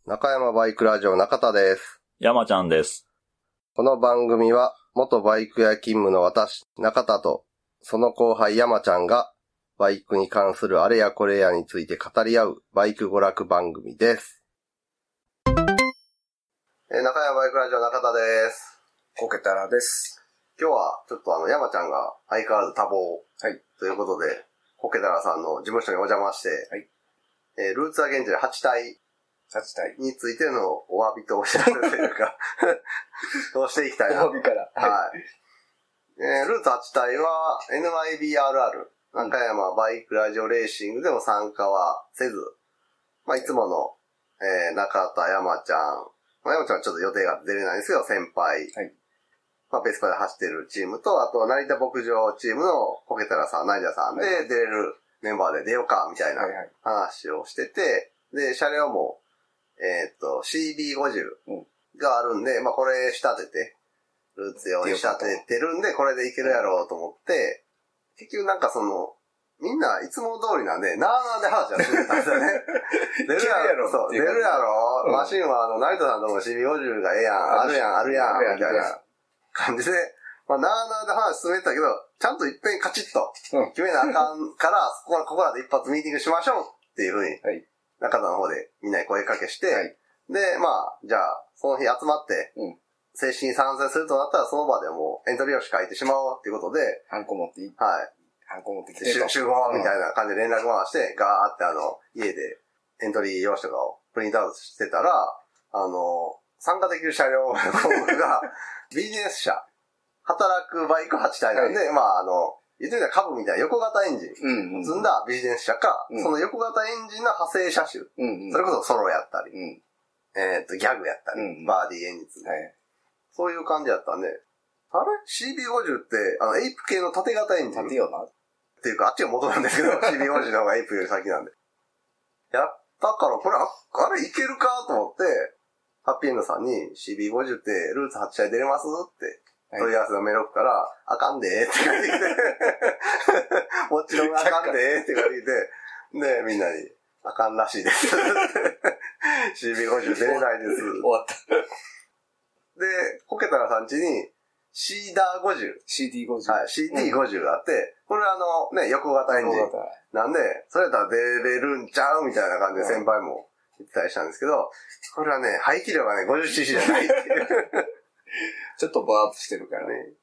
中山バイクラジオ中田です。 山ちゃんです。 この番組は元バイク屋勤務の私、中田とその後輩山ちゃんがバイクに関するあれやこれやについて語り合うバイク娯楽番組です。中山バイクラジオ中田です。 コケタラです。 今日はちょっと山ちゃんが相変わらず多忙、 はい、 ということで、コケタラさんの事務所にお邪魔して、 はい、 ルーツアゲンジャー8体についてのお詫びとお知らせというかそうしていきたいなと。 お詫びから。 はい。ルーツ8体は NYBRR、中山バイクラジオレーシングでも参加はせず、いつもの、中田山ちゃん、山ちゃんはちょっと予定が出れないんですけど、先輩、 はい、 ベスパで走ってるチームと、あと成田牧場チームのコケタラさん、ナイジャさんで出れるメンバーで出ようか、みたいな話をしてて、で、車両も、CB50 があるんで、これ仕立てて、ルーツ用に仕立ててるんで、これでいけるやろうと思って、結局みんないつも通りなんで、なーなーで話は進んでたんですよね。出るやろ、そう、出るやろ、マシンは成田さんとこの CB50 がええやん、あるやん、みたいな感じで、なーなーで話進めてたけど、ちゃんといっぺんカチッと決めなあかんから、ここらで一発ミーティングしましょうっていうふうに、中田の方でみんなに声かけして、で、じゃあ、その日集まって、正式に参戦するとなったら、その場でもうエントリー用紙書いてしまおうっていうことで、 ハンコ持っていい？ はい。 ハンコ持ってきてと。 集合みたいな感じで連絡回して、ガーって家でエントリー用紙とかをプリントアウトしてたら、参加できる車両がビジネス車、働くバイク8体なんで、言ってみたら株みたいな横型エンジン積んだビジネス車か、その横型エンジンの派生車種、それこそソロやったり、ギャグやったり、バーディーエンジン積んで、そういう感じやったんで、あれ ?CB50 って、エイプ系の縦型エンジン。 縦よな。 っていうか、あっちが元なんですけど、CB50 の方がエイプより先なんで。やったから、これ、あれいけるかと思って、ハッピーエンドさんに CB50 ってルーツ8体出れますって問い合わせのメール送ったら、あかんでーって書いてきて、もちろんあかんでーって書いてきて、で、みんなに、あかんらしいです。CB50 出れないです。 終わった。 で、コケタラさん家に、シーダー50。 CD50。 はい、CD50 があって、これ横型エンジン。なんで、それやったら出れるんちゃうみたいな感じで先輩も言ってたりしたんですけど、これは排気量が50cc じゃないっていう。 ちょっとバーアップしてるからね。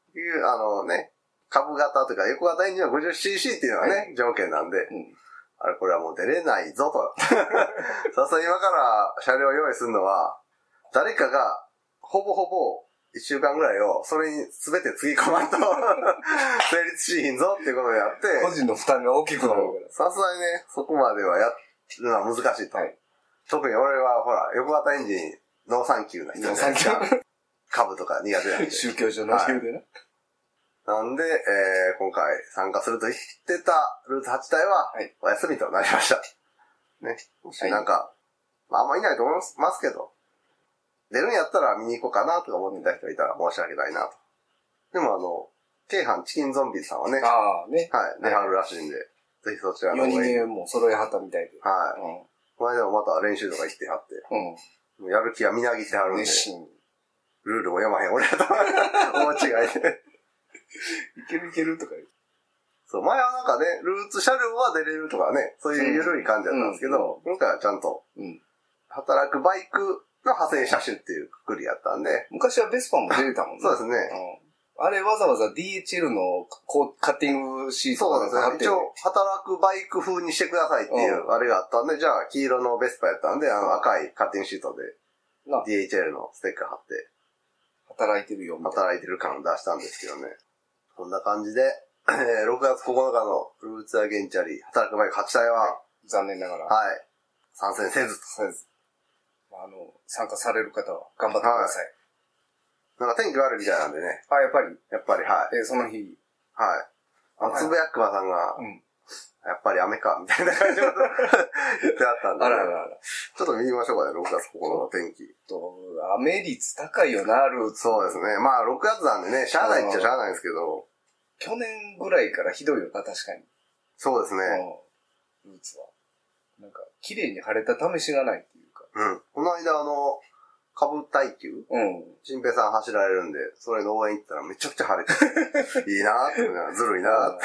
株型というか横型エンジンは 50cc っていうのは条件なんで、あれこれはもう出れないぞと。さすがに今から車両を用意するのは、誰かがほぼ1週間ぐらいをそれに全てつぎ込まんと成立しひんぞっていうことをやって、 個人の負担が大きくなるから。 さすがにそこまではやるのは難しいと。特に俺はほら、横型エンジンノーサンキューな人じゃないですか。株とか苦手なんで。 宗教上の理由でな。 なんで、今回参加すると言ってたルーツ8体は、お休みとなりました。ね。もしあんまいないと思いますけど、出るんやったら見に行こうかなとか思ってた人がいたら申し訳ないなと。でも京阪チキンゾンビさんはね、出はるらしいんで、ぜひそちらの方に。4人でもう揃えはったみたいで。 はい。前でもまた練習とか行ってはって、やる気はみなぎってはるんで、ルールも読まへん俺だと大違いで。 いけるとか言う。 そう、前はルーツ車両は出れるとかね、そういう緩い感じだったんですけど、今回はちゃんと、働くバイクの派生車種っていうくくりやったんで。 昔はベスパも出れたもんね。 そうですね。 あれわざわざ DHL のカッティングシートとかそうですね。一応、働くバイク風にしてくださいっていうあれがあったんで、じゃあ黄色のベスパやったんで、赤いカッティングシートで DHL のステッカー貼って、 働いてるよ。 働いてる感を出したんですけどね。こんな感じで、6月9日のルーツアゲンチャリ働くバイク8体は、 残念ながら。 参戦せず。 参加される方は頑張ってください。 天気悪いみたいなんでね。やっぱり、 その日。 つぶやくまさんが、やっぱり雨か、みたいな感じのこと言ってあったんで、ちょっと見ましょうかね、6月9日の天気。 雨率高いよな、ルーツ。 そうですね。6月なんでね、しゃあないっちゃしゃあないんですけど。 去年ぐらいからひどいよな、確かに。 そうですね。 ルーツは。綺麗に晴れた試しがないっていうか。 うん。この間株耐久新平さん走られるんで、それの応援行ったらめちゃくちゃ晴れていいなーって思いながら、ずるいなーって。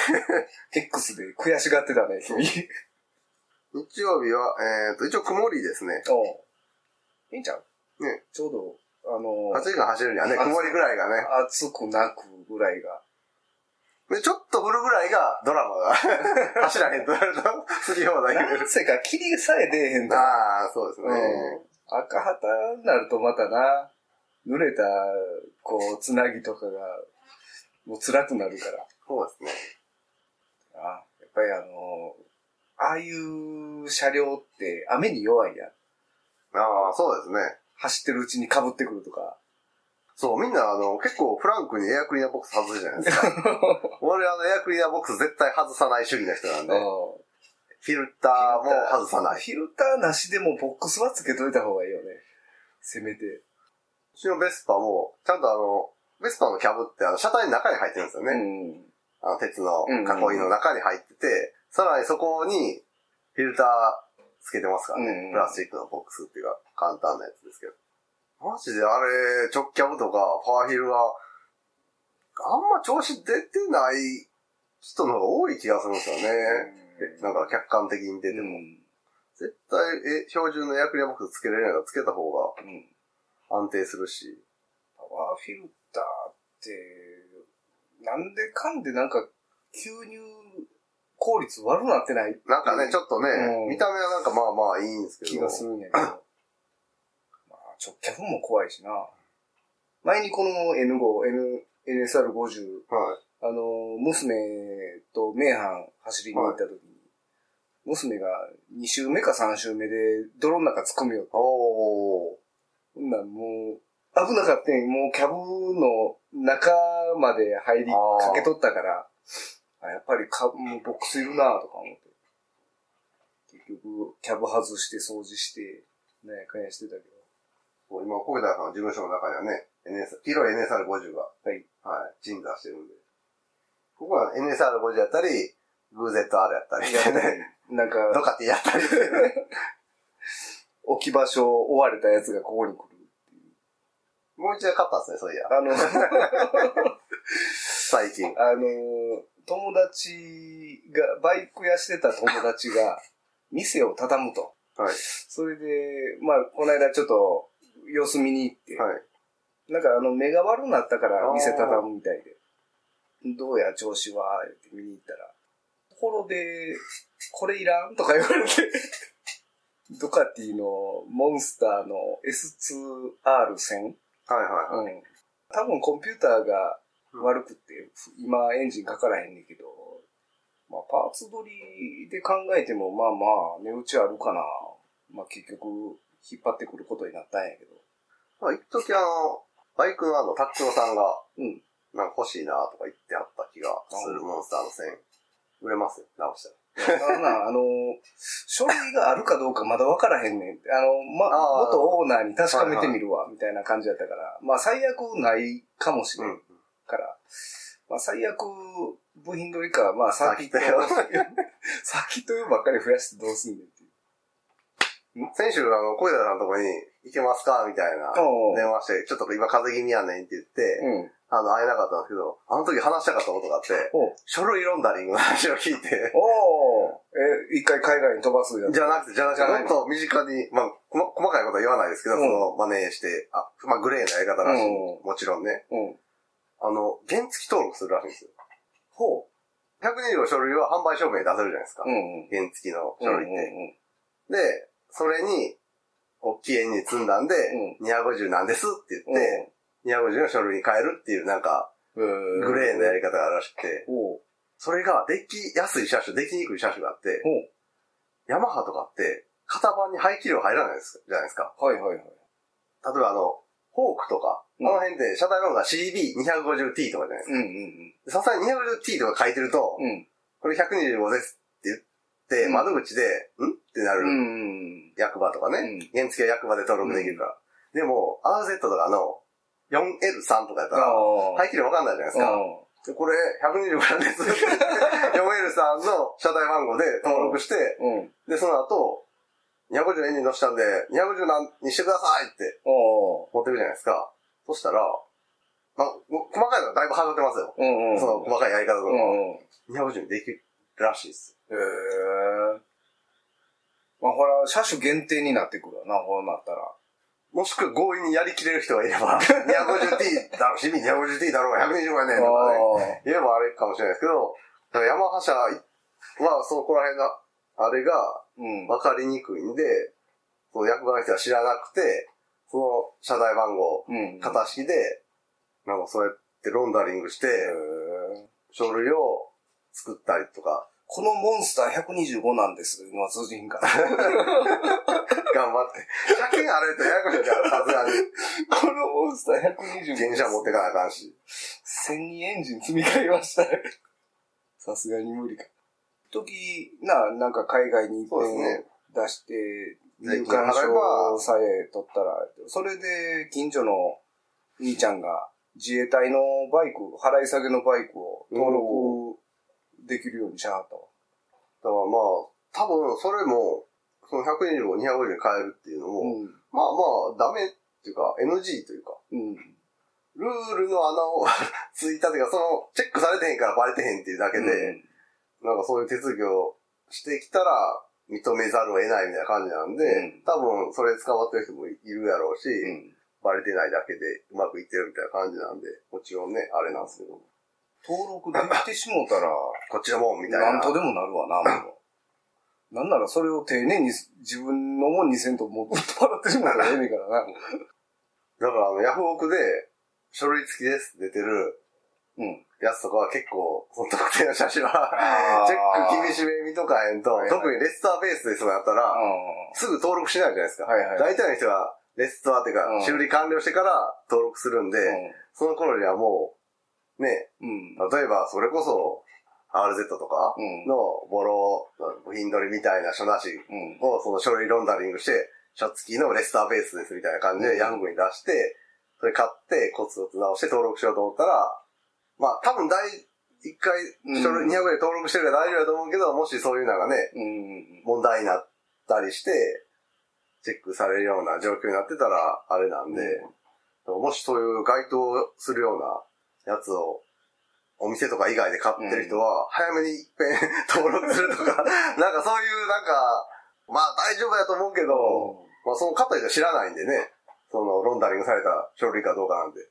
X で悔しがってたね、君。 日曜日は、一応曇りですね。 いいんちゃうね。 ちょうど、 8時間走るにはね、曇りぐらいがね。 暑くなくぐらいが。 で、ちょっと降るぐらいがドラマが走らへんとなると、好き放題なんせか霧さえ出えへんと。 ああ、そうですね。 赤旗になるとまたな、濡れた、つなぎとかが、もう辛くなるから。 そうですね。 やっぱりああいう車両って雨に弱いやん。 ああ、そうですね。 走ってるうちに被ってくるとか。 そう、みんな結構フランクにエアクリーナーボックス外すじゃないですか。俺エアクリーナーボックス絶対外さない主義の人なんで。フィルターも外さない。 フィルターなしでもボックスはつけといた方がいいよね。せめて。 うちのベスパも、ちゃんとベスパのキャブって車体の中に入ってるんですよね。鉄の囲いの中に入ってて、さらにそこにフィルターつけてますからね。プラスチックのボックスっていうか、簡単なやつですけど。マジであれ、直キャブとかパワーヒルは、あんま調子出てない人の方が多い気がするんですよね。なんか客観的に出ても。絶対、標準のエアクリアボックスつけれるならつけた方が安定するし。 パワーフィルターって、なんでかんでなんか吸入効率悪なってないなんかね、ちょっとね、見た目はなんかまあまあいいんですけど。 気がするんやけど。直キャブも怖いしな。前にこの NSR50、娘と名阪走りに行った時に、娘が2周目か3周目で泥の中突っ込みよって。ほんならもう、危なかったん。もうキャブの中まで入りかけとったから、やっぱりもうボックスいるなとか思って。結局、キャブ外して掃除して、ね、かやしてたけど。 今、小枝さんの事務所の中にはね、黄色い NSR50 が、鎮座してるんで。ここは NSR50 やったり、VZR やったりしてね。 なんか、 ドカティやったりしてね。 置き場所を追われたやつがここに来るっていう。 もう一度勝ったんですね、そういや。最近。 友達が、バイク屋してた友達が、店を畳むと。 はい。 それで、まあ、この間ちょっと、様子見に行って、はい、なんか目が悪くなったから店畳むみたいで、どうや調子はって見に行ったら、ところで、これいらんとか言われて、ドカティのモンスターの S2R1000、多分コンピューターが悪くて、今エンジンかからへんねんけど、まあパーツ取りで考えてもまあまあ値打ちあるかな。まあ結局、引っ張ってくることになったんやけど。 まあ、一時バイクのタックロさんが、なんか欲しいなとか言ってあった気がするモンスターの線。売れますよ、直したら。 書類があるかどうかまだ分からへんねん。元オーナーに確かめてみるわ、みたいな感じだったから、まあ最悪ないかもしれんから、まあ最悪部品取りか、まあサーキットばっかり増やしてどうすんねん。 先週、小枝さんのとこに行けますかみたいな電話して、ちょっと今風邪気味やねんって言って、会えなかったんですけど、あの時話したかったことがあって、書類ロンダリングの話を聞いて、 一回海外に飛ばすやつじゃなくて、もっと身近に、まあ、細かいことは言わないですけど、そのマネーして、まあ、グレーなやり方らしい。もちろんね。原付登録するらしいんですよ。125書類は販売証明に出せるじゃないですか。原付の書類って。で、それに、大きい円に積んだんで、250なんですって言って、250の書類に変えるっていうなんか、グレーなやり方があるらしくて、それができやすい車種、できにくい車種があって、ヤマハとかって、型番に排気量入らないじゃないですか。例えばフォークとか、この辺で車体番号が CB250T とかじゃないですか。さすがに 250T とか書いてると、これ125ですって言って、窓口で、ってなる。役場とかね。原付は役場で登録できるから。でも、RZ とか4L3 とかやったら、排気量わかんないじゃないですか。これ、125なんです。4L3 の車体番号で登録して、で、その後、 250のエンジン乗したんで、250にしてくださいって持ってくるじゃないですか。そしたら、細かいのはだいぶ離れてますよ。その細かいやり方とか。250にできるらしいです。 へー。まあほら、車種限定になってくるわな、こうなったら。 もしくは強引にやりきれる人がいれば、250T だろ、CB 250T だろうが120万円とかね、言えばあれかもしれないですけど、だからヤマハ車はそこら辺の、あれが分かりにくいんで、その役場の人は知らなくて、その車台番号、型式で、なんかそうやってロンダリングして、書類を作ったりとか。 このモンスター125なんですのは通じひんから。 頑張って。車検あるとややこしいから、さすがに。 このモンスター125。 原車持ってかなあかんし。 1002エンジン積み替えました。さすがに無理か。時、なんか海外に行って出して、入館証さえ取ったら、それで近所の兄ちゃんが自衛隊のバイク、払い下げのバイクを登録できるようにしはったわ。 だから多分それも、その125、250に変えるっていうのも、ダメっていうか NG というか、ルールの穴をついたというか、そのチェックされてへんからバレてへんっていうだけで、なんかそういう手続きをしてきたら認めざるを得ないみたいな感じなんで、多分それ捕まってる人もいるやろうし、バレてないだけでうまくいってるみたいな感じなんで、もちろんね、あれなんですけど。 登録できてしもたら、 こっちのもんみたいな。 なんとでもなるわな、なんならそれを丁寧に自分のもんにせんともう払ってしもたらええねんからな。 だからヤフオクで書類付きですって出てるやつとかは結構、その特定の車種はチェック厳しめ見とかへんと、特にレスターベースですもやったら、すぐ登録しないじゃないですか。大体の人はレスターっていうか、修理完了してから登録するんで、その頃にはもう、ね、例えばそれこそ RZ とかのボロ部品取りみたいな書なしをその書類ロンダリングして、書付きのレスターベースですみたいな感じでヤフオクに出して、それ買ってコツコツ直して登録しようと思ったら、多分一回書類200円で登録してるから大丈夫だと思うけど、もしそういうのがね、問題になったりして、チェックされるような状況になってたら、あれなんで、もしそういう該当するようなやつを、お店とか以外で買ってる人は、早めに一遍登録するとか、なんかそういう大丈夫だと思うけど、その買った人は知らないんでね、そのロンダリングされた書類かどうかなんで。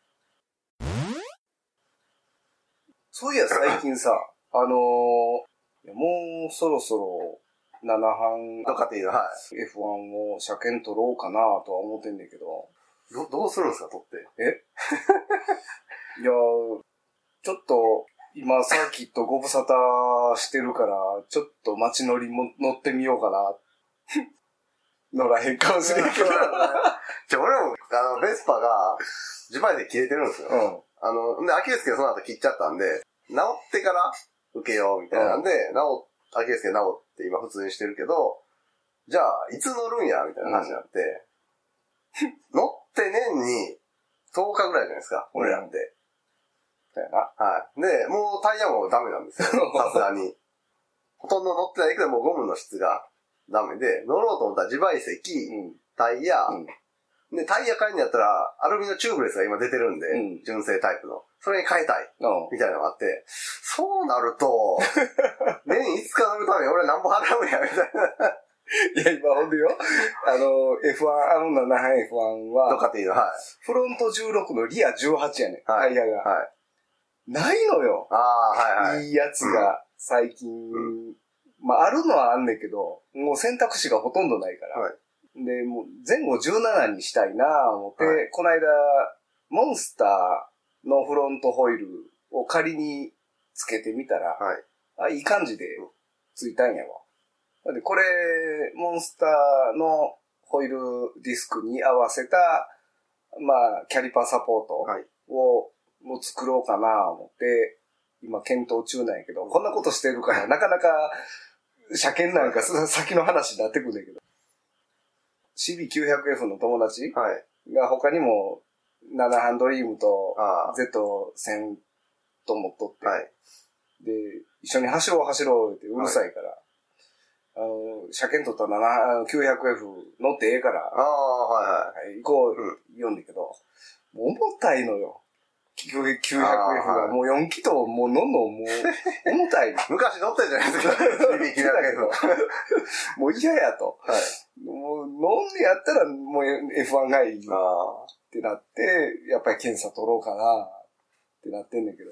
そういや最近さ、もうそろそろ7班とかっていうのは、 F1 を車検取ろうかなとは思ってんだけど。 どうするんですか、取って。 いや、ちょっと、今サーキットご無沙汰してるから、ちょっと街乗りも乗ってみようかな。乗らへんかもしれんけど。 俺も、ベスパが、自前で切れてるんですよ。で、アキレス腱その後切っちゃったんで、治ってから受けようみたいなんで、アキレス腱治って今普通にしてるけど、じゃあ、いつ乗るんやみたいな話になって、乗って年に10日ぐらいじゃないですか、俺らって。はい。で、もうタイヤもダメなんですよ、さすがに。ほとんど乗ってないけど、もうゴムの質がダメで、乗ろうと思ったら自賠責、タイヤ、で、タイヤ変えんのやったら、アルミのチューブレスが今出てるんで、純正タイプの。それに変えたい。みたいなのがあって、そうなると、年5日乗るために俺何本払うんや、みたいな。 いや、今ほんでよ。F1、7班 F1 は、 とかっていうのは、 フロント16のリア18やねん、タイヤが。ないのよ。いいやつが、最近。あるのはあんねんけど、もう選択肢がほとんどないから。で、もう前後17にしたいなぁ思って、この間、モンスターのフロントホイールを仮につけてみたら、いい感じでついたんやわ。で、これ、モンスターのホイールディスクに合わせた、キャリパーサポートを、もう作ろうかな思って、今検討中なんやけど、こんなことしてるから、なかなか、車検なんか先の話になってくるんだけど。CB900F の友達が他にも7ハンドリームと Z1000 と持っとって、で、一緒に走ろうってうるさいから、 車検取ったら900F 乗ってええから、行こう、言うんだけど、重たいのよ。900F がもう4気筒もう乗んのもう重たい。 昔乗ったじゃないですか。 もう嫌やと。もう乗んでやったらもう F1 がいいってなって、やっぱり検査取ろうかなってなってんだけど。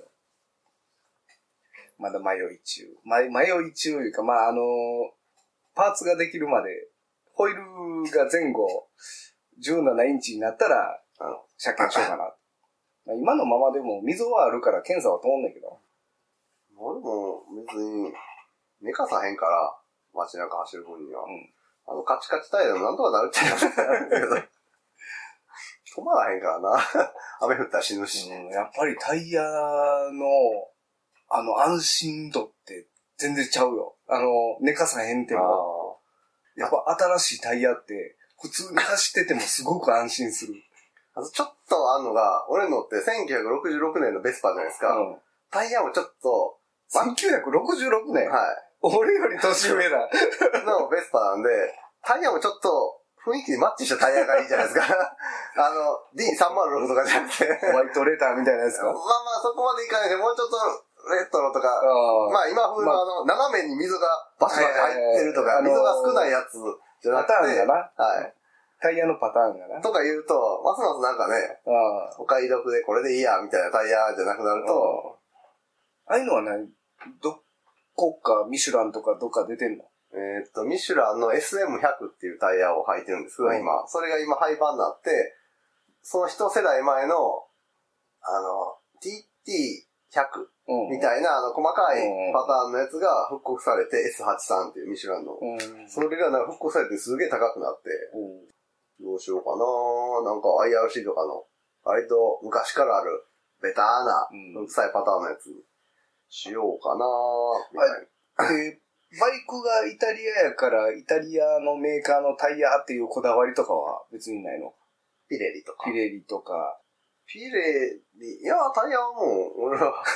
まだ迷い中。迷い中いうか、パーツができるまで、ホイールが前後17インチになったら、車検しようかな。今のままでも溝はあるから検査は通んねんけど。 俺も別に寝かさへんから、街中走る分には。カチカチタイヤでもなんとかなるっちゃうんだけど。止まらへんからな。雨降ったら死ぬし。 やっぱりタイヤの、安心度って全然ちゃうよ。寝かさへんっても。やっぱ新しいタイヤって、普通に走っててもすごく安心する。 ちょっとあんのが、俺のって1966年のベスパじゃないですか。タイヤもちょっと、 1966年？ はい。 俺より年上だ。 のベスパなんで、タイヤもちょっと雰囲気にマッチしたタイヤがいいじゃないですか。D306 とかじゃなくて。 ホワイトレターみたいなやつか。 そこまでいかないで、もうちょっとレトロとか、今風の斜めに溝がバシバシ入ってるとか、溝が少ないやつじゃなくて。 パターンがな。 はい。 タイヤのパターンがな。 とか言うと、ますますなんかね、お買い得でこれでいいや、みたいなタイヤじゃなくなると。 ああいうのは何？どこかミシュランとかどっか出てんの？ ミシュランの SM100 っていうタイヤを履いてるんですが、今。それが今廃盤になって、その一世代前の、TT100 みたいな、細かいパターンのやつが復刻されて、S83 っていうミシュランの。それが復刻されてすげえ高くなって、どうしようかな。なんか IRC とかの、割と昔からある、ベターな、臭いパターンのやつにしようかな、みたいな。 バイクがイタリアやから、イタリアのメーカーのタイヤっていうこだわりとかは別にないの？ ピレリとか。 ピレリ、 いや、タイヤはもう、俺は。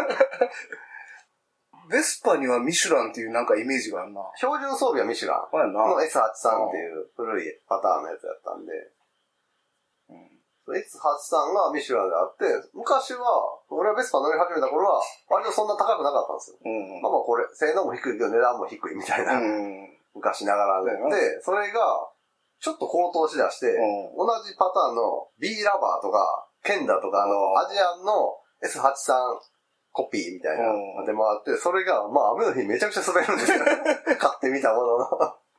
ベスパにはミシュランっていうなんかイメージがあるな。 標準装備はミシュランの S83 っていう古いパターンのやつやったんで、S83 がミシュランであって、昔は、俺はベスパ乗り始めた頃は、割とそんな高くなかったんですよ。まあこれ、性能も低いけど値段も低いみたいな、昔ながらで、それが、ちょっと高騰しだして、同じパターンの B ラバーとか、ケンダとかアジアンの S83 コピーみたいなのが出回って、それが、まあ雨の日めちゃくちゃ滑るんですよ。買ってみたものの。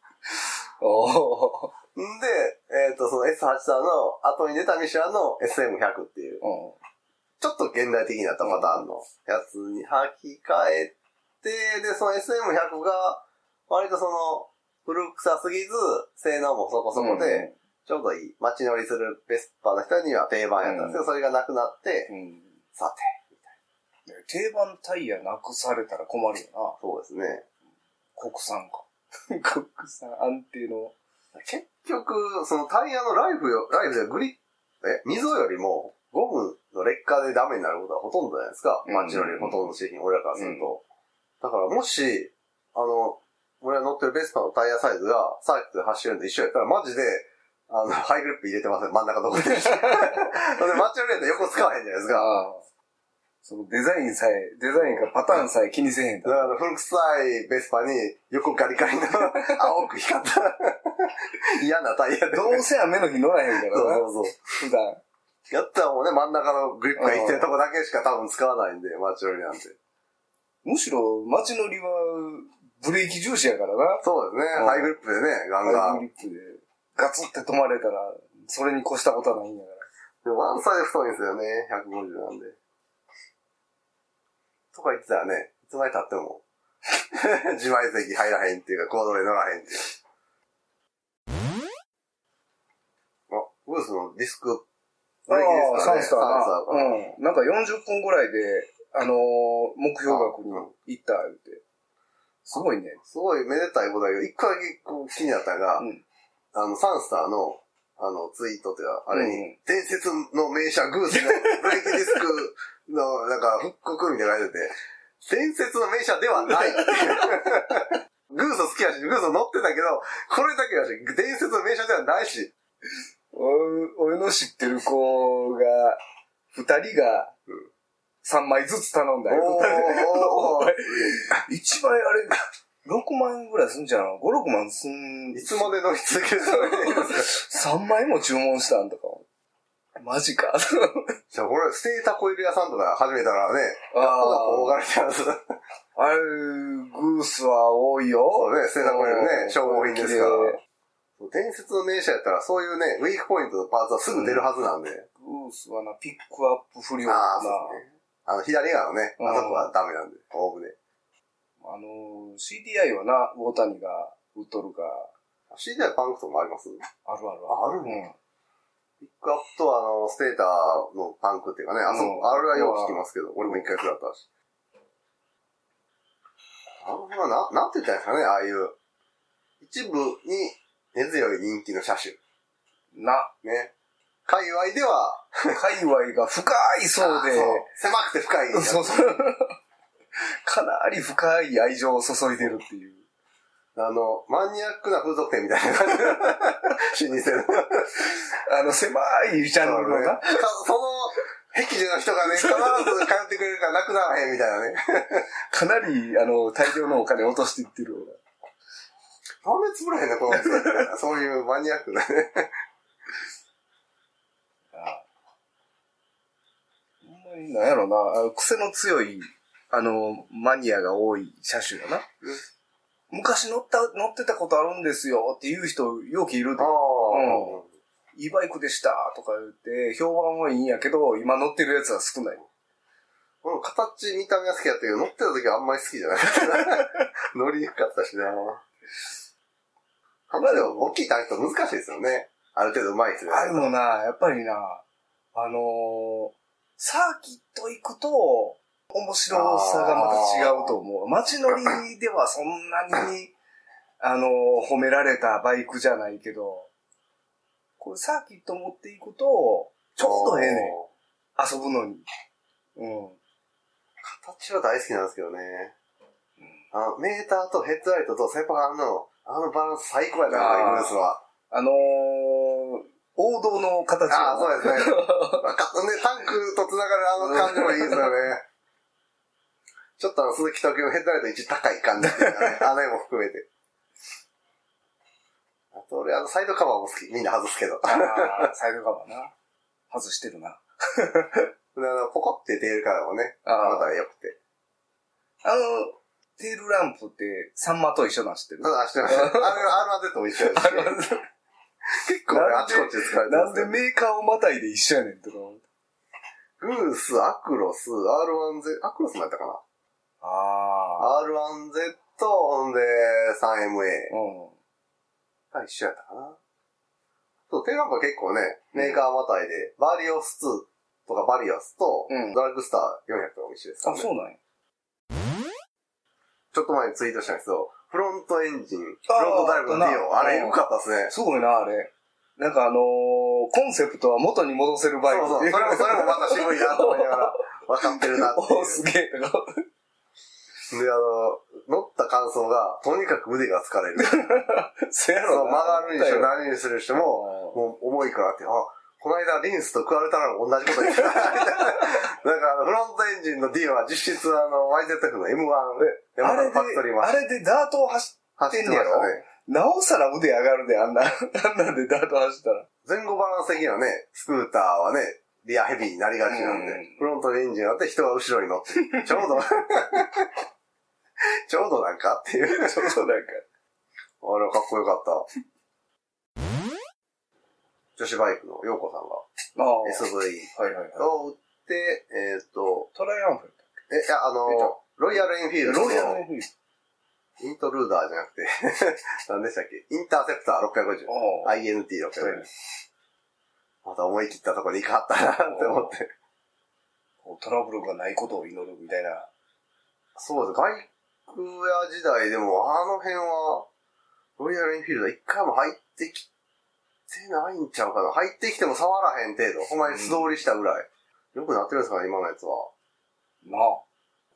で、その S83 の後に出たミシュランの SM100 っていう、ちょっと現代的になったパターンのやつに履き替えて、で、その SM100 が、割とその、古臭すぎず、性能もそこそこで、ちょうどいい、街乗りするベスパの人には定番やったんですけど、それがなくなって、さて、みたいな。 定番タイヤなくされたら困るよな。 そうですね。 国産か。国産安定の。 結局、そのタイヤのライフで溝よりもゴムの劣化でダメになることはほとんどじゃないですか。街乗りほとんど製品、俺らからすると。だからもし、俺が乗ってるベスパのタイヤサイズがサーキットで走るんで一緒やったらマジで、ハイグリップ入れてません、真ん中どこで。で、街乗りやったら横使わへんじゃないですか。 そのデザインかパターンさえ気にせえへん。 だから古臭いベスパに横ガリガリの青く光った嫌なタイヤで。 どうせ雨の日乗らへんからな。 そう。普段。やったらもうね、真ん中のグリップがいってるとこだけしか多分使わないんで、街乗りなんて。 むしろ街乗りはブレーキ重視やからな。 そうですね。ハイグリップでね、ガンガン。 ハイグリップでガツって止まれたら、それに越したことはないんやから。 でもワンサイズ太いんですよね、150なんで。とか言ってたらね、いつまで経っても、自前席入らへんっていうか、コードで乗らへんっていう。ウースのディスク、 サンスターな。なんか40分ぐらいで、目標額に行った言って。すごいね。 すごいめでたいことだけど、一個だけ気になったのが、サンスターの、ツイートっていうか、あれに、伝説の名車グースのブレーキディスクの、なんか、復刻みたいなの書いてて、伝説の名車ではないっていう。 グース好きやし、グース乗ってたけど、これだけやし、伝説の名車ではないし。 俺の知ってる子が、2人が3枚ずつ頼んだよ。1枚あれ、6万円ぐらいすんじゃん。5、6万すん。 いつまで乗り続けるつもりですか？ 3枚も注文したんとか。マジか。 じゃあこれ、ステータコイル屋さんとか始めたらね、ここが大金ちゃう。 あれ、グースは多いよ。 そうね、ステータコイルね、消耗品ですから。伝説の名車やったら、そういうね、ウィークポイントのパーツはすぐ出るはずなんで。 グースはな、ピックアップ不良かな。左側のね、あそこはダメなんで、オーブで。 CDI はな、大谷が売っとるが。 CDI パンクとかもあります？ ある。 あるね。ピックアップとステーターのパンクっていうかね、あれはよく聞きますけど、俺も一回食らったし。なんて言ったらいいんですかね、ああいう、一部に根強い人気の車種。ね。界隈では、 界隈が深いそうで。 狭くて深い。 そう。かなり深い愛情を注いでるっていう。 マニアックな風俗店みたいな感じ。老舗の。 狭いジャンルのな。 その、僻地の人がね、必ず通ってくれるからなくならへんみたいなね。 かなり、大量のお金を落としていってる。 なんで潰れへんね、この店。そういうマニアックなね。 ほんまになんやろな、癖の強い、マニアが多い車種だな。昔乗ってたことあるんですよっていう人、よくいるで。いいバイクでしたとか言って、評判はいいんやけど、今乗ってるやつは少ない。 形、見た目は好きやったけど、乗ってた時はあんまり好きじゃない。乗りにくかったしな。まあでも、大きいタンクと難しいですよね。ある程度上手い人じゃないと。 でもな、やっぱりな、サーキット行くと、面白さがまた違うと思う。街乗りではそんなに、褒められたバイクじゃないけど、これサーキット持っていくと、ちょうどええねん。遊ぶのに。 形は大好きなんですけどね。メーターとヘッドライトとセパハンの、バランス最高やな、グルースは。 王道の形は。 そうですね。タンクと繋がる感じもいいですよね。ちょっと鈴木時のヘッドライト一高い感じっていうかね、あれも含めて。あと俺サイドカバーも好き。みんな外すけど。 サイドカバーな。外してるな。 ポコってテールカバーもね、また良くて。 テールランプってサンマと一緒なん知ってる？ 知ってます。R1Z も一緒やし。結構あちこちで使われてます。なんでメーカーをまたいで一緒やねんとか思って。 グース、アクロス、R1Z、アクロスもやったかな？R1Z、ほんで 3MA。が一緒やったかな。そう、テールランプは結構ね、メーカーまたいで、バリオス2とかバリオスと、ドラッグスター400とかも一緒ですからね。 そうなんや。 ちょっと前にツイートしたんですけど、フロントエンジン、フロントダイブのディオ、あれ良かったっすね。 すごいな、あれ。なんかコンセプトは元に戻せるバイク。 そう、それもまた渋いなと思いながら、分かってるなっていう。 すげえとか。 で、乗った感想が、とにかく腕が疲れる。 そうやろな。曲がるにしろ何にするにしても、もう重いからって、この間リンスとクアルタラも同じこと言ってた。なんかフロントエンジンの D は実質YZF の M1、 あれでダートを走ってんねやろ？なおさら腕上がるで、あんなんでダート走ったら。 前後バランス的にはね、スクーターはね、リアヘビーになりがちなんで、フロントエンジンがあって人が後ろに乗って、ちょうどなんかっていう。 ちょうどなんか。 あれはかっこよかった。女子バイクの陽子さんが SV を売って、 トライアンフルロイヤルエンフィールドのロイヤルエンフィールドイントルーダーじゃなくて何でしたっけ、インターセプター650 INT650 また思い切ったところに行かはったなって思ってトラブルがないことを祈るみたいな。 そうです。バイク屋時代でもあの辺はロイヤルエンフィールド一回も入ってきてないんちゃうかな。入ってきても触らへん程度。ほんまに素通りしたぐらい。よくなってるんですかね、今のやつは。 なあ。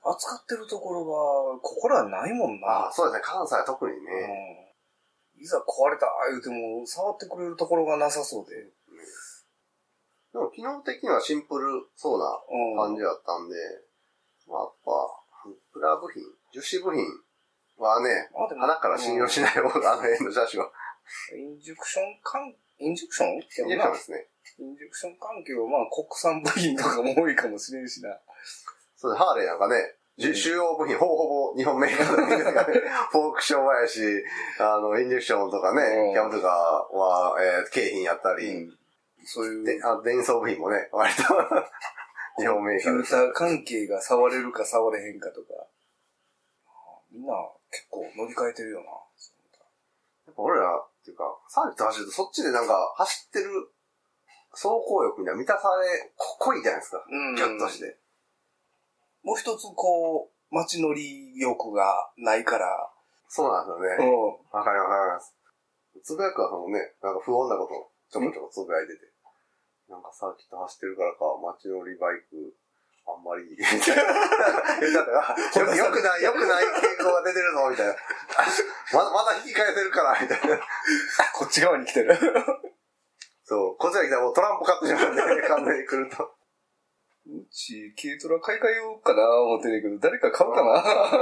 扱ってるところが、ここらはないもんな。 ああ、そうですね。関西は特にね。 いざ壊れた言うても、触ってくれるところがなさそうで。 でも機能的にはシンプルそうな感じだったんで、まあ、やっぱ、プラ部品、樹脂部品はね、鼻から信用しない方が、辺の車種は。 インジェクションですね。インジェクション関係はまあ国産部品とかも多いかもしれんしな。 そうで、ハーレーなんかね、主要部品、ほぼ日本メーカーの部品ですからね、フォークショーもやし、インジェクションとかね、キャブとかは、景品やったり、 そういう。 電装部品もね、割と日本メーカーコンピューター関係が触れるか触れへんかとか。みんな結構乗り換えてるよな。 やっぱ俺ら、っていうか、サービス走るとそっちでなんか走ってる走行欲には満たされ、濃いじゃないですか。ギュッとして。 もう一つこう、街乗り欲がないから。 そうなんですよね。わかります。つぶやくはそのね、なんか不穏なことちょこちょこつぶやいてて。なんかサーキット走ってるからか、街乗りバイク、あんまり、言ったら、よくない傾向が出てるぞ、みたいな。まだ引き返せるから、みたいな。 こっち側に来てる。 そう、こっちが来たらもうトランプ買ってしまうんで、完全に来ると。 うち、軽トラ買い替えようかな、思ってるけど、誰か買うかな。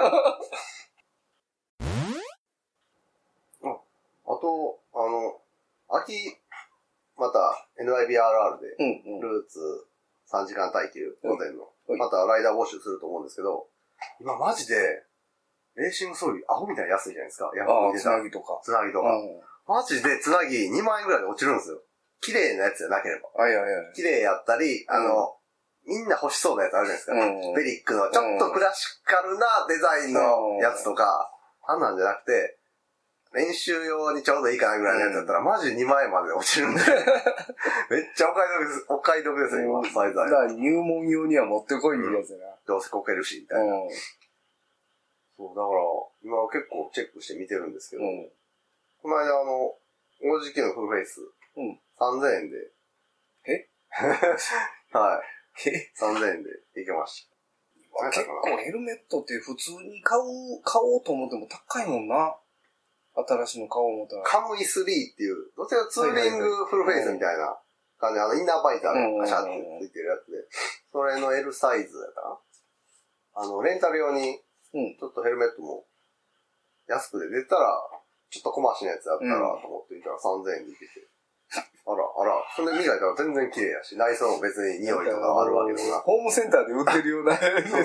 あと、秋、また NIBRR で、ルーツ3時間耐久モデルの、またライダー募集すると思うんですけど、今マジで、レーシング装備アホみたいに安いじゃないですか。 つなぎとか。 マジでつなぎ2万円ぐらいで落ちるんですよ。綺麗なやつじゃなければ。綺麗やったり、みんな欲しそうなやつあるじゃないですか。ベリックのちょっとクラシカルなデザインのやつとか、あんなんじゃなくて、練習用にちょうどいいかなぐらいのやつだったら、マジ2万円まで落ちるんで。めっちゃお買い得ですよ、今、サイズ。だから入門用には持ってこいってやつやな。 どうせこけるし、みたいな。そう、だから、今は結構チェックして見てるんですけど、この間OGK のフルフェイス、3000円で。はい。3000円でいけました。 結構ヘルメットって普通に買おうと思っても高いもんな。新しいの買おう思ったら。 カムイ3っていう、どちらかツーリングフルフェイスみたいな感じで、インナーバイザーがガシャってついてるやつで、それの L サイズやったかな。レンタル用に、ちょっとヘルメットも安くで出たら、ちょっと小回しのやつやったらと思っていたら3000円でいけて。あら。それ磨いたら全然綺麗やし、内装も別に匂いとかあるわけでもなく。 ホームセンターで売ってるような。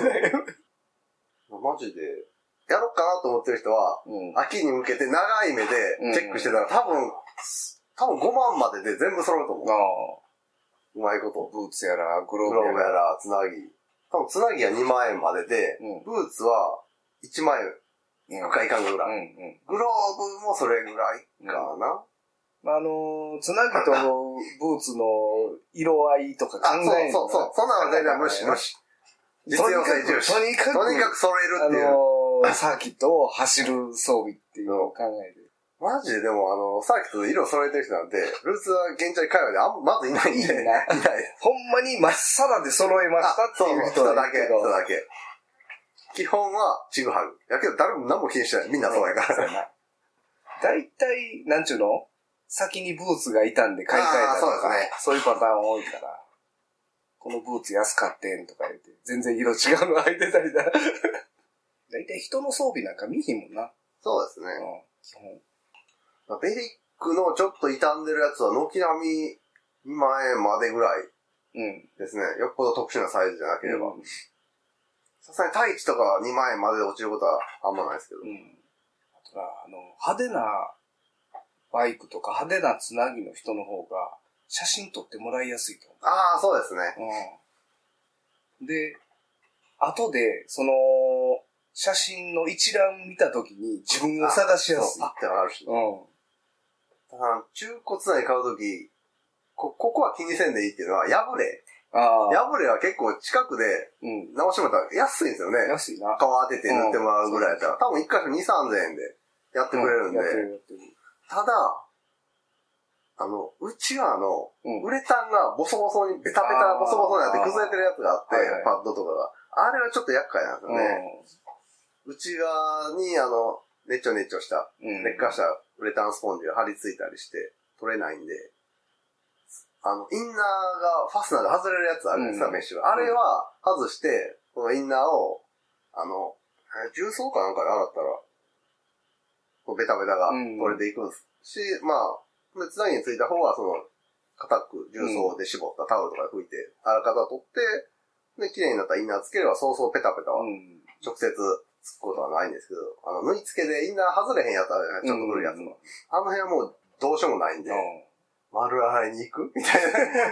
マジで、やろうかなと思ってる人は、秋に向けて長い目でチェックしてたら、多分5万までで全部揃うと思う。うまいこと。 ブーツやら、グローブやら、つなぎ。多分つなぎは2万円までで、ブーツは1万円いくかいかんぐらい。グローブもそれぐらいかな。 つなぎとブーツの色合いとか考えるそう。そんなの全然無視。実用性重視。とにかく揃えるっていう。 サーキットを走る装備っていうのを考えて。 マジででもサーキットで色揃えてる人なんて、ルーツは現在海外でまずいないんで。いない。 ほんまにまっさらで揃えましたっていう人だけ。基本はちぐはぐ。やけど誰も何も気にしてない。みんなそうやから。 だいたい、なんちゅうの先にブーツがいたんで買い替えたとか、そういうパターン多いから、このブーツ安かってんとか言って、全然色違うの履いてたりだ。だいたい人の装備なんか見ひんもんな。 そうですね。基本。ベリックのちょっと傷んでるやつは軒並み2万円までぐらいですね。よっぽど特殊なサイズじゃなければ。さすがにタイチとか2万円までで落ちることはあんまないですけど。 あとは、派手なバイクとか派手なつなぎの人の方が写真撮ってもらいやすいと思う。 ああ、そうですね。 で、後で、写真の一覧見たときに自分を探しやすい。 あってわかるし。だから、中古つなぎ買うとき、ここは気にせんでいいっていうのは、破れは結構近くで直してもらったら安いんですよね。 安いな。 顔当てて塗ってもらうぐらいやったら、多分1回2、3000円でやってくれるんで。ただ、内側のウレタンがボソボソに、ベタベタボソボソになって崩れてるやつがあって、パッドとかが。 あれはちょっと厄介なんですよね。内側にねっちょねっちょした、劣化したウレタンスポンジが貼り付いたりして取れないんで、インナーがファスナーで外れるやつあるんですか、メッシュが。あれは外して、このインナーを、重曹かなんかで洗ったら、ベタベタが取れていくんですし、まあ、つなぎについた方は硬く重曹で絞ったタオルとかで拭いて、あらかた取って、で、綺麗になったインナーつければそうそうペタペタは直接つくことはないんですけど、縫い付けでインナー外れへんやったらちょっと古いやつも。あの辺はもうどうしようもないんで、丸洗いに行くみたいな。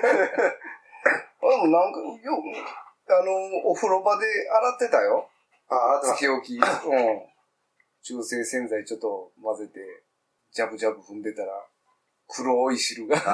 なんか、お風呂場で洗ってたよ。 洗ってまつけ置き。中性洗剤ちょっと混ぜて、ジャブジャブ踏んでたら、黒い汁が。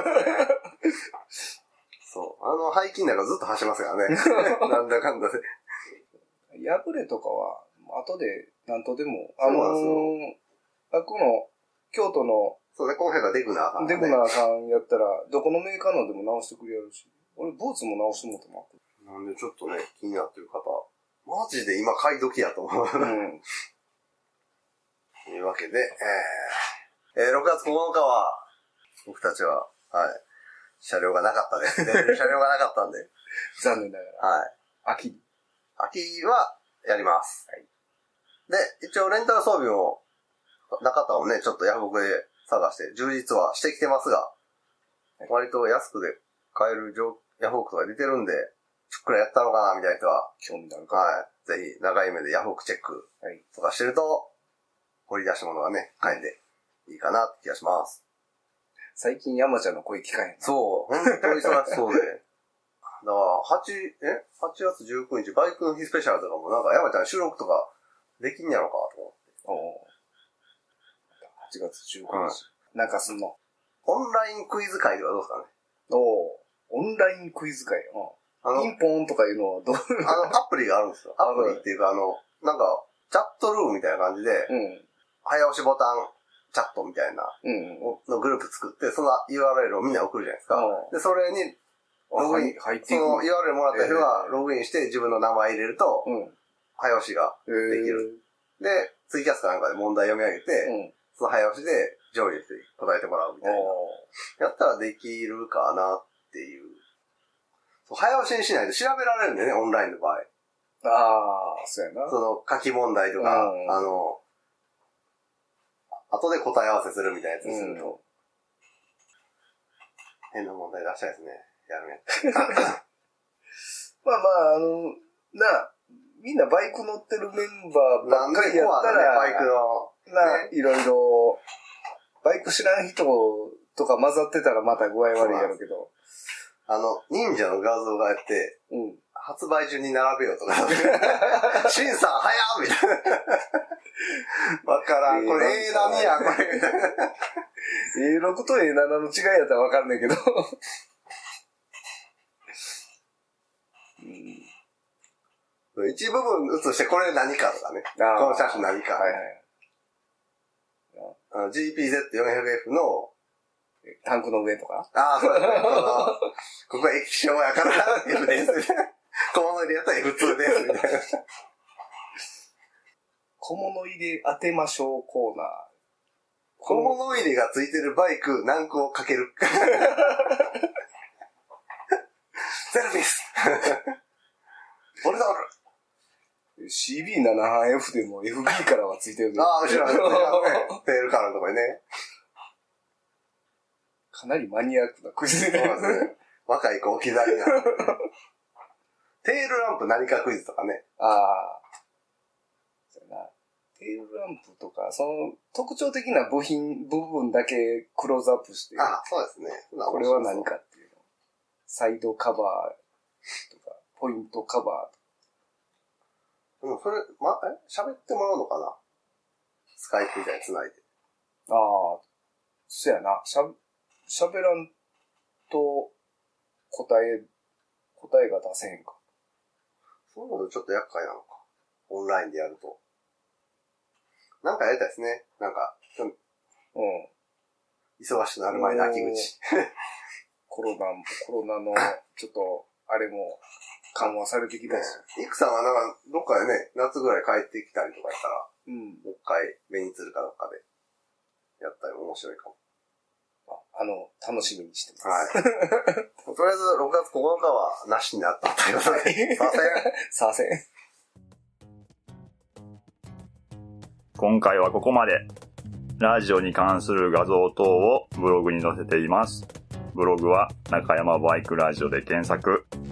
そう。背筋なんかずっと走りますからね。なんだかんだで。 破れとかは、後で何とでも、この、京都の、 そうね、この辺がデグナーさん、 デグナーさんやったら、どこのメーカーのでも直してくれるし、俺、ブーツも直してもらってもなんでちょっとね、気になってる方、マジで今買い時やと思う。というわけで、6月9日は、僕たちは、車両がなかったです。車両がなかったんで。 残念ながら。秋はやります。で、一応レンタル装備も、中田をね、ちょっとヤフオクで探して充実はしてきてますが、割と安くで買えるヤフオクとか出てるんで、ちょっくらやったのかなみたいな人は、 興味のあるか。 ぜひ長い目でヤフオクチェックとかしてると、掘り出したものがね、買えていいかなって気がします。 最近山ちゃんの声聞かへんな。 そう、本当に忙しそうで。だから8月19日バイクの日スペシャルとかもなんか山ちゃん収録とかできんやろかと思って。 8月19日。なんかすんの。 オンラインクイズ会ではどうですかね。 オンラインクイズ会。ピンポンとかいうのはどうアプリがあるんですよ。アプリっていうかなんか、チャットルームみたいな感じで、早押しボタンチャットみたいなのグループ作って、その URL をみんな送るじゃないですか。で、それに、ログイン、その URL もらった人がログインして自分の名前入れると、早押しができる。で、ツイキャスかなんかで問題読み上げて、その早押しで上位して答えてもらうみたいな。やったらできるかなっていう。早押しにしないと調べられるんだよね、オンラインの場合。 そうやな。 その書き問題とか、後で答え合わせするみたいなやつにすると。変な問題出したいですね。やるね。 みんなバイク乗ってるメンバーばっかりやったら、 バイクの、 いろいろ、バイク知らん人とか混ざってたらまた具合悪いやろうけど。 忍者の画像がやって、発売順に並べようとか、シンさん早っみたいな。わからん。これ何や、これ。みたいな。 A6 と A7 の違いやったらわかんないけど。 一部分写してこれ何かとかね。この車種何か。GPZ400F のタンクの上とかそうですね。ここは液晶やから F です。小物入れやったら F2 です。みたいな。 小物入れ当てましょうコーナー。 小物入れがついてるバイク何個かける。ゼルビス。ボルドール。 CB78F でも FB からはついてる。 後ろにテールカーのとこにね。 かなりマニアックなクイズね。若い子置き去りな。テールランプ何かクイズとかね。 そうやな。テールランプとか、その特徴的な部分だけクローズアップして。 そうですね。 これは何かっていうの。サイドカバーとか、ポイントカバーとか。 それ、喋ってもらうのかな？スカイプみたいに繋いで。 そうやな。喋らんと答えが出せへんか。 そういうのちょっと厄介なのか。オンラインでやると。なんかやりたいですね。なんか、忙しくなる前の秋口。 コロナの、ちょっと、あれも、 緩和されてきたし。 イクさんはなんか、どっかでね、夏ぐらい帰ってきたりとかしたら、もう一回、紅鶴かどっかで、やったり面白いかも。 楽しみにしてます。 はい。とりあえず、6月9日は、なしになったということで、 させん。 今回はここまで。ラジオに関する画像等をブログに載せています。ブログは中山バイクラジオで検索。